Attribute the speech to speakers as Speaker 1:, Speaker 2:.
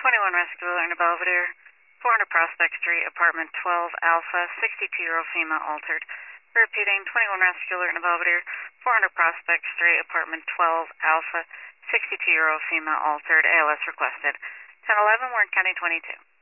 Speaker 1: 21 Rescue Alert in Belvedere, 400 Prospect Street, apartment 12 Alpha, 62-year-old female altered. Repeating, 21 Rescue Alert in Belvedere, 400 Prospect Street, apartment 12 Alpha, 62-year-old female altered. ALS requested. 1011, Warren County 22.